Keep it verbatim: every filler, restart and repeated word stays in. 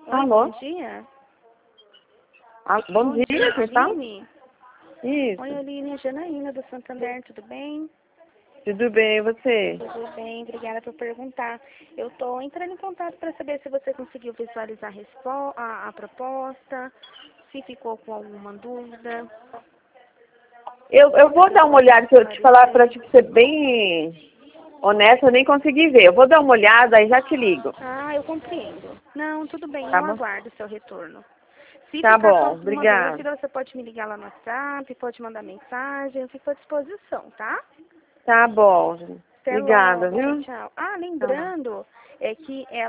Oi, Alô? bom dia. Ah, bom, Bom dia, quem está? Aline. Isso. Oi, Aline, é Janaína do Santander, tudo bem? Tudo bem, e você? Tudo bem, obrigada por perguntar. Eu estou entrando em contato para saber se você conseguiu visualizar a, respo- a, a proposta, se ficou com alguma dúvida. Eu, eu vou dar uma olhada, se eu te falar para Esclarecer. te ser bem honesta, eu nem consegui ver. Eu vou dar uma olhada e já te ligo. Ah, eu compreendo. Não, tudo bem, Tá eu bom? aguardo o seu retorno. Se Tá ficar com bom, alguma obrigada. dúvida, você pode me ligar lá no WhatsApp, pode mandar mensagem, eu fico à disposição, tá? Tá bom. Até Obrigada, logo, tchau, viu? tchau. Ah, Tchau. lembrando é que ela